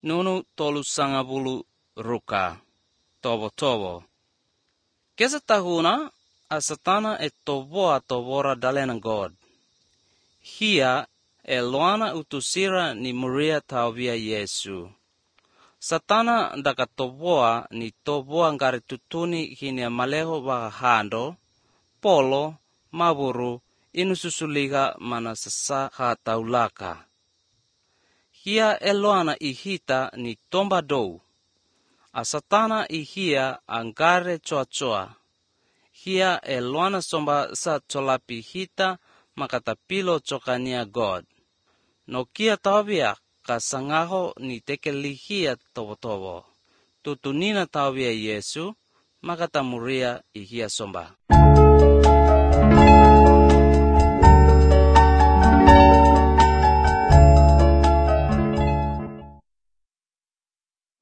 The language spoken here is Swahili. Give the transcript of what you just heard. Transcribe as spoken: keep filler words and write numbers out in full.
Nunu tolu sangabulu ruka. Tobo-tobo. Kesa tahuna asatana e toboa tobora dalena God. Hia e loana utusira ni muria taubia Yesu. Satana daka toboa ni toboa ngari tutuni hini maleho baka hando, polo, maburu, inususuliga mana sasa hataulaka. Hia e loana ihita ni tomba dou. Asatana ihia angare choa choa. Hia e loana somba sa cholapi hita makatapilo chokania God. No kia taubia kasangaho ni tekelihia tobo-tobo. Tutunina taubia Yesu makatamuria ihia somba.